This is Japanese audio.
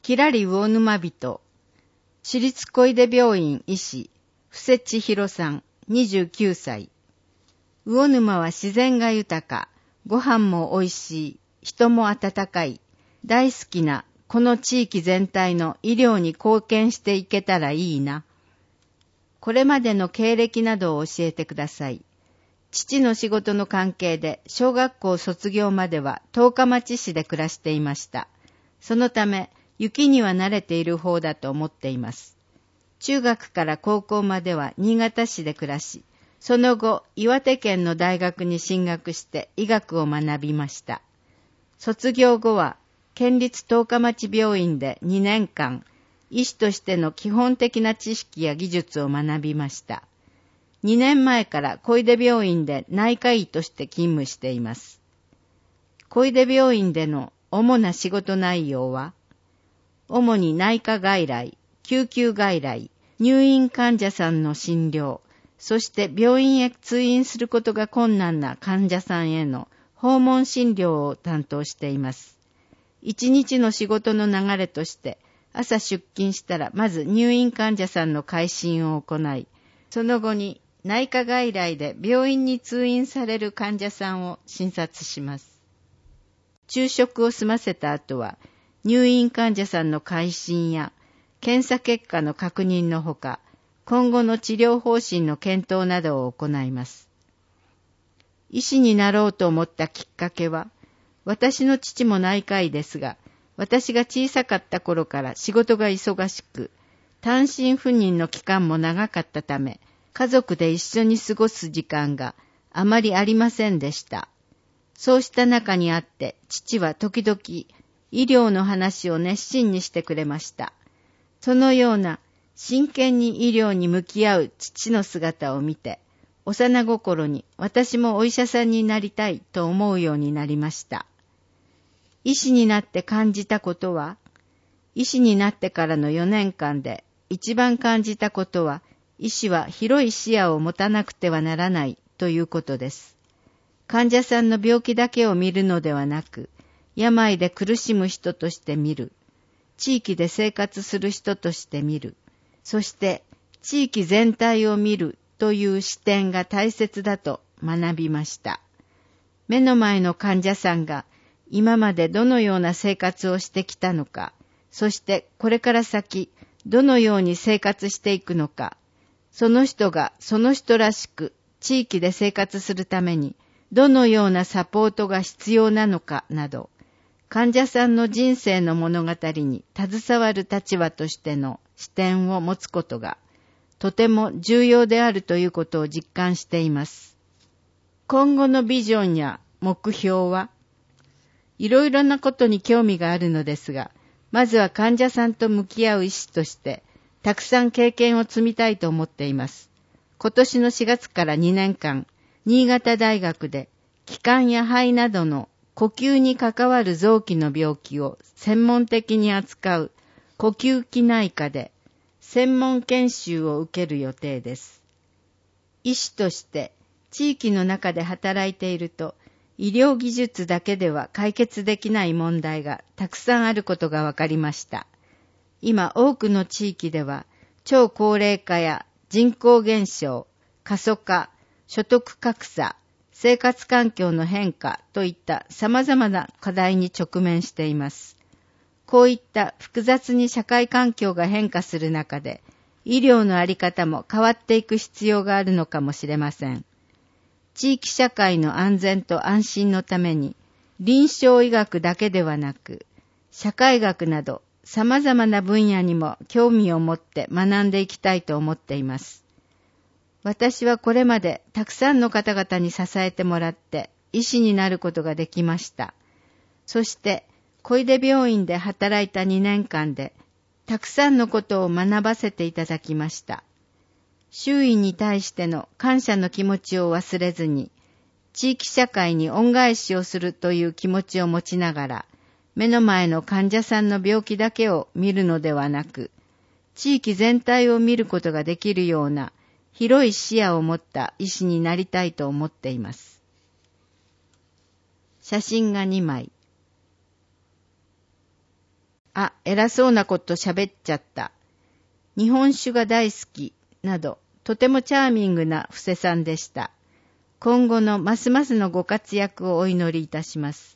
きらり魚沼人、私立小出病院医師、布施千尋さん、29歳。魚沼は自然が豊か、ご飯も美味しい、人も温かい、大好きなこの地域全体の医療に貢献していけたらいいな。これまでの経歴などを教えてください。父の仕事の関係で小学校卒業までは十日町市で暮らしていました。そのため雪には慣れている方だと思っています。中学から高校までは新潟市で暮らし、その後岩手県の大学に進学して医学を学びました。卒業後は県立十日町病院で2年間、医師としての基本的な知識や技術を学びました。2年前から小出病院で内科医として勤務しています。小出病院での主な仕事内容は、主に内科外来、救急外来、入院患者さんの診療、そして病院へ通院することが困難な患者さんへの訪問診療を担当しています。一日の仕事の流れとして、朝出勤したらまず入院患者さんの回診を行い、その後に内科外来で病院に通院される患者さんを診察します。昼食を済ませた後は、入院患者さんの回診や検査結果の確認のほか、今後の治療方針の検討などを行います。医師になろうと思ったきっかけは、私の父も内科医ですが、私が小さかった頃から仕事が忙しく、単身赴任の期間も長かったため、家族で一緒に過ごす時間があまりありませんでした。そうした中にあって、父は時々医療の話を熱心にしてくれました。そのような真剣に医療に向き合う父の姿を見て、幼心に私もお医者さんになりたいと思うようになりました。医師になって感じたことは、医師になってからの4年間で一番感じたことは、医師は広い視野を持たなくてはならないということです。患者さんの病気だけを見るのではなく、病で苦しむ人として見る、地域で生活する人として見る、そして地域全体を見るという視点が大切だと学びました。目の前の患者さんが今までどのような生活をしてきたのか、そしてこれから先どのように生活していくのか、その人がその人らしく地域で生活するためにどのようなサポートが必要なのかなど、患者さんの人生の物語に携わる立場としての視点を持つことがとても重要であるということを実感しています。今後のビジョンや目標はいろいろなことに興味があるのですが、まずは患者さんと向き合う医師としてたくさん経験を積みたいと思っています。今年の4月から2年間、新潟大学で気管や肺などの呼吸に関わる臓器の病気を専門的に扱う呼吸器内科で専門研修を受ける予定です。医師として地域の中で働いていると、医療技術だけでは解決できない問題がたくさんあることが分かりました。今多くの地域では超高齢化や人口減少、過疎化、所得格差、生活環境の変化といった様々な課題に直面しています。こういった複雑に社会環境が変化する中で、医療のあり方も変わっていく必要があるのかもしれません。地域社会の安全と安心のために、臨床医学だけではなく、社会学など様々な分野にも興味を持って学んでいきたいと思っています。私はこれまでたくさんの方々に支えてもらって医師になることができました。そして小出病院で働いた2年間でたくさんのことを学ばせていただきました。周囲に対しての感謝の気持ちを忘れずに、地域社会に恩返しをするという気持ちを持ちながら、目の前の患者さんの病気だけを見るのではなく、地域全体を見ることができるような広い視野を持った医師になりたいと思っています。写真が2枚。 あ、偉そうなこと喋っちゃった。日本酒が大好き。など、とてもチャーミングな布施さんでした。今後のますますのご活躍をお祈りいたします。